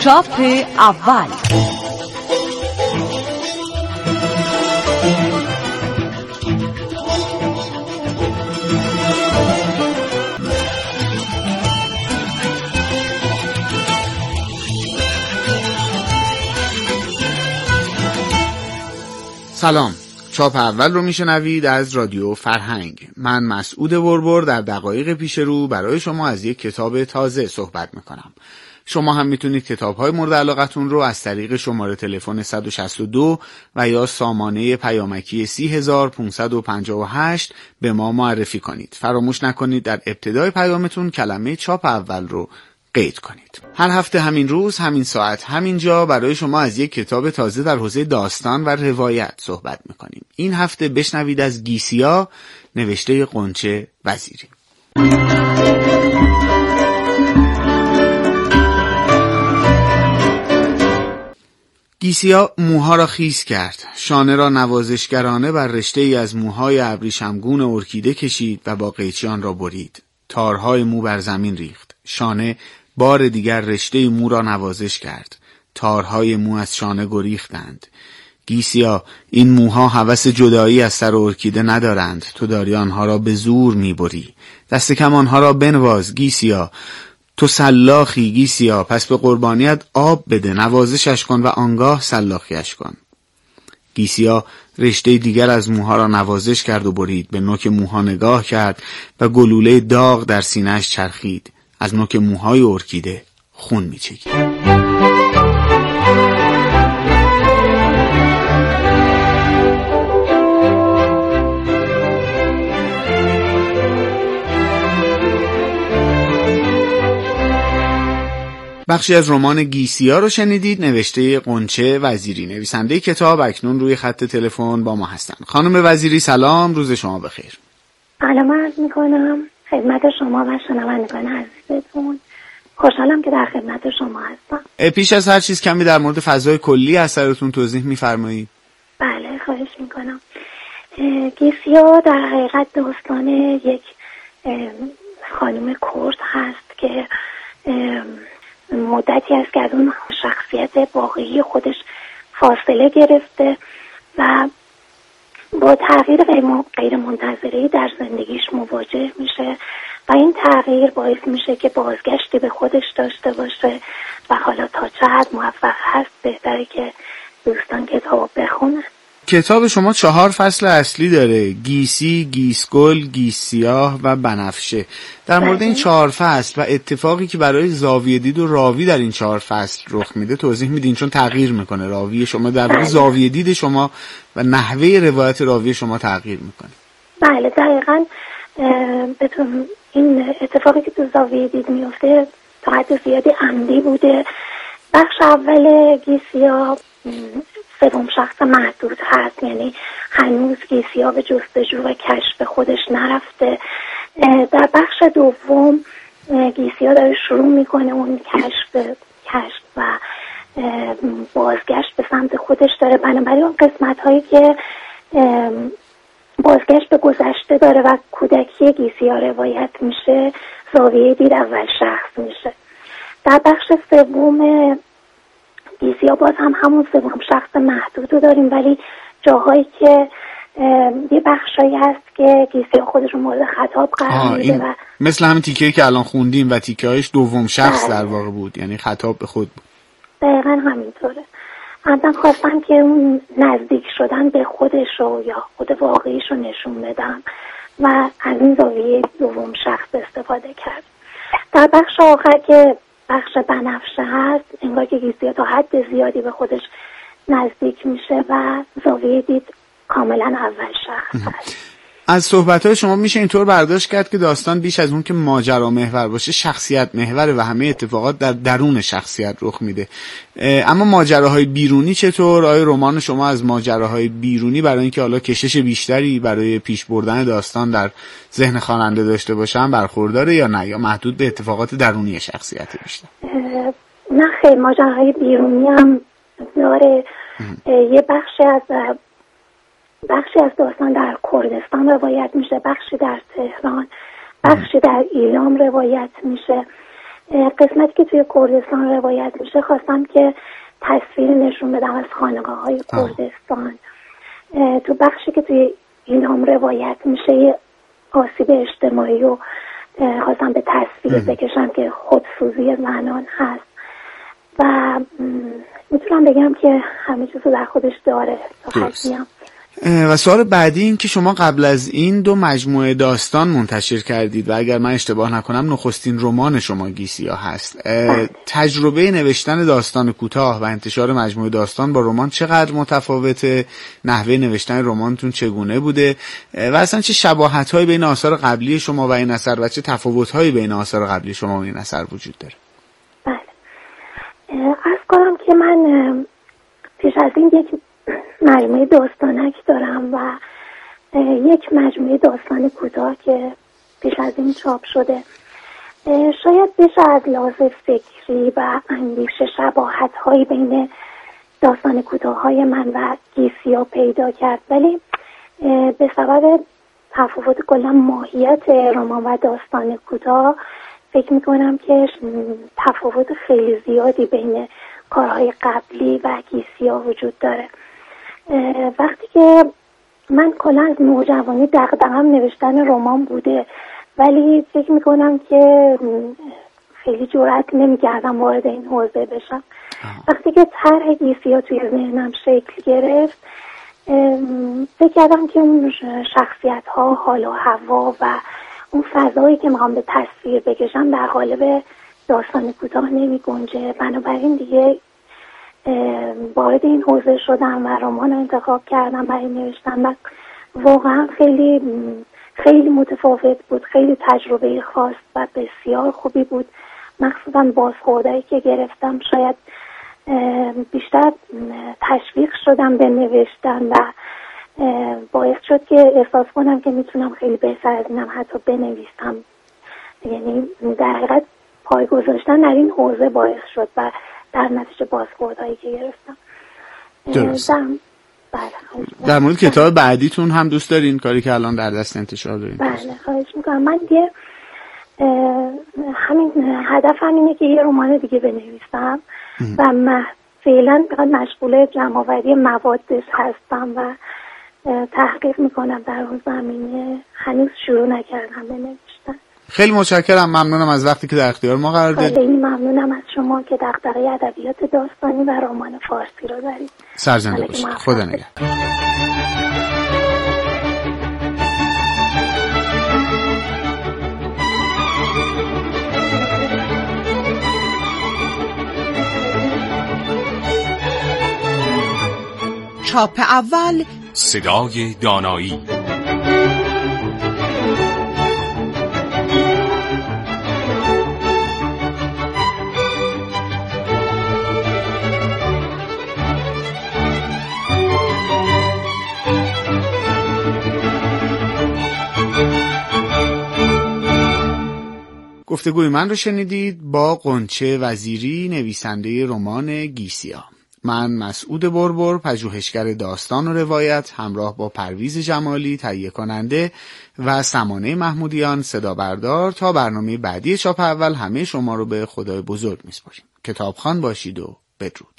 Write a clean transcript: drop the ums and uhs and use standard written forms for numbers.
چاپ اول. سلام، چاپ اول رو میشنوید از رادیو فرهنگ. من مسعود وربر در دقایق پیش رو برای شما از یک کتاب تازه صحبت میکنم. شما هم میتونید کتاب‌های مورد علاقتون رو از طریق شماره تلفن 162 و یا سامانه پیامکی 30558 به ما معرفی کنید. فراموش نکنید در ابتدای پیامتون کلمه چاپ اول رو قید کنید. هر هفته همین روز، همین ساعت، همین جا برای شما از یک کتاب تازه در حوزه داستان و روایت صحبت میکنیم. این هفته بشنوید از گیسیا، نوشته غنچه وزیری. گیسیا موها را خیس کرد، شانه را نوازشگرانه بر رشته ای از موهای ابریشمگون ارکیده کشید و با قیچی آن را برید. تارهای مو بر زمین ریخت. شانه بار دیگر رشته مو را نوازش کرد. تارهای مو از شانه گریختند. گیسیا، این موها هوس جدایی از سر ارکیده ندارند. تو داری آنها را به زور میبری. دست کم آنها را بنواز گیسیا. تو سلاخی گیسیا، پس به قربانیت آب بده، نوازشش کن و آنگاه سلاخیش کن. گیسیا رشته دیگر از موها را نوازش کرد و برید. به نوک موها نگاه کرد و گلوله داغ در سینه‌اش چرخید. از نوک موهای ارکیده خون میچکید. بخشی از رمان گیسیا رو شنیدید، نوشته غنچه وزیری. نویسنده کتاب اکنون روی خط تلفن با ما هستن. خانم وزیری سلام، روز شما بخیر. سلام عرض میکنم خدمت شما و شنوندگان عزیزتون. خوشحالم که در خدمت شما هستم. پیش از هر چیز کمی در مورد فضای کلی اثرتون توضیح میفرمایید؟ بله، خواهش میکنم. گیسیا در حقیقت داستان یک خانم کرد هست که مدتی است که از اون شخصیت واقعی خودش فاصله گرفته و با تغییر غیر منتظره در زندگیش مواجه میشه و این تغییر باعث میشه که بازگشتی به خودش داشته باشه و حالا تا چه حد موفق هست بهتره که دوستان کتاب بخونن. کتاب شما 4 فصل اصلی داره: گیسی، گیسگل، گیسیاه و بنفشه. در مورد این 4 فصل و اتفاقی که برای زاویه دید و راوی در این 4 فصل رخ میده توضیح میدین، چون تغییر میکنه راوی شما، در واقع زاویه دید شما و نحوه روایت راوی شما تغییر میکنه. بله دقیقاً. این اتفاقی که تو زاویه دید میفته تا حد زیادی عمدی بوده. بخش اول گیسیا سوم شخص محدود هست، یعنی هنوز گیسیا به جستجو و کشف خودش نرفته. در بخش دوم گیسیا داره شروع میکنه اون کشف و بازگشت به سمت خودش داره. بنابراین اون قسمت هایی که بازگشت به گذشته داره و کودکی گیسیا روایت میشه، زاویه دید اول شخص میشه. در بخش سوم گیسیا باز هم همون سوم شخص محدود رو داریم، ولی جاهایی که یه بخشایی هست که گیسیا خودش رو مورد خطاب قرار میده و مثل همین تیکه‌ای که الان خوندیم و تیکه‌هایش دوم شخص در واقع بود، یعنی خطاب به خود بود. دقیقاً همینطوره. من خواستم که اون نزدیک شدن به خودش رو یا خود واقعیش رو نشون بدم و از این زاویه دوم شخص استفاده کرد. در بخش آخر که بخش بنفشه هست، انگار که گیسیا تا حد زیادی به خودش نزدیک میشه و زاویه دید کاملا اول شخص هست. از صحبت‌های شما میشه اینطور برداشت کرد که داستان بیش از اون که ماجرا محور باشه، شخصیت محوره و همه اتفاقات در درون شخصیت رخ میده. اما ماجراهای بیرونی چطور؟ آیا رمان شما از ماجراهای بیرونی برای اینکه حالا کشش بیشتری برای پیش بردن داستان در ذهن خواننده داشته باشن برخورداره یا نه، یا محدود به اتفاقات درونی شخصیت بیشتر؟ نه خیلی، ماجراهای بیرونی هم داره. یه بخشی از داستان در کردستان روایت میشه، بخشی در تهران، بخشی در ایلام روایت میشه. قسمتی که توی کردستان روایت میشه خواستم که تصویر نشون بدم از خانقاه‌های کردستان. تو بخشی که توی ایلام روایت میشه یه آسیب اجتماعی رو خواستم به تصویر بکشم که خودسوزی زنان هست و میتونم بگم که همه چیز رو در خودش داره. و سوال بعدی این که شما قبل از این 2 مجموعه داستان منتشر کردید و اگر من اشتباه نکنم نخستین رمان شما گیسیا هست. تجربه نوشتن داستان کوتاه و انتشار مجموعه داستان با رمان چقدر متفاوته؟ نحوه نوشتن رمانتون چگونه بوده؟ و اصلا چه شباهت‌هایی بین آثار قبلی شما و این اثر و چه تفاوت‌هایی بین آثار قبلی شما و این اثر وجود داره؟ بله. عرض کنم که من پیش از این یک مجموعه داستانک دارم و یک مجموعه داستان کوتاه که پیش از این چاپ شده. شاید بشه از لحاظ فکری و اندیشه شباهت‌هایی بین داستان کوتاه‌های من و گیسیا پیدا کرد، ولی به سبب تفاوت کلا ماهیت رمان و داستان کوتاه فکر می‌کنم که تفاوت خیلی زیادی بین کارهای قبلی و گیسیا وجود داره. وقتی که من کلا از نوجوانی دغدغه‌ام نوشتن رمان بوده، ولی فکر میکنم که خیلی جرئت نمی‌کردم وارد این حوزه بشم. وقتی که طرح گیسیا توی ذهنم شکل گرفت فکر کردم که اون شخصیت‌ها، حال و هوا و اون فضایی که میخوام به تصویر بکشم در قالب داستان کوتاه نمی‌گنجه. بنابراین دیگه وارد این حوزه شدم و رمان رو انتخاب کردم برای نوشتن و واقعا خیلی خیلی متفاوت بود، خیلی تجربه خاص و بسیار خوبی بود. مخصوصا بازخوردایی که گرفتم شاید بیشتر تشویق شدم به نوشتن و باعث شد که احساس کنم که میتونم خیلی بهتر از اینم حتی بنویسم. یعنی در حقیقت پای گذاشتن در این حوزه باعث شد و در نتیجه بازخوردهایی که گرفتم. در مورد کتاب بعدیتون هم دوست دارین کاری که الان در دست انتشار دارین؟ بله خواهش میکنم. من دیگه همین هدفم اینه که یه رمان دیگه بنویسم و فعلا مشغول جمع‌آوری موادش هستم و تحقیق میکنم در اون زمینه. هنوز شروع نکردم به نوشتن. خیلی متشکرم، ممنونم از وقتی که در اختیار ما قرار دادید. خیلی ممنونم از شما که دغدغه ادبیات داستانی و رمان فارسی رو دارید. سرزنده باشید. خدا نگهدار. چاپ اول صدای دانایی. گفتگوی من رو شنیدید با غنچه وزیری، نویسنده رمان گیسیا. من مسعود بربر، پژوهشگر داستان و روایت، همراه با پرویز جمالی تهیه کننده و سمانه محمودیان صدا بردار، تا برنامه بعدی چاپ اول همه شما رو به خدای بزرگ میسپاریم. کتابخوان باشید و بدرود.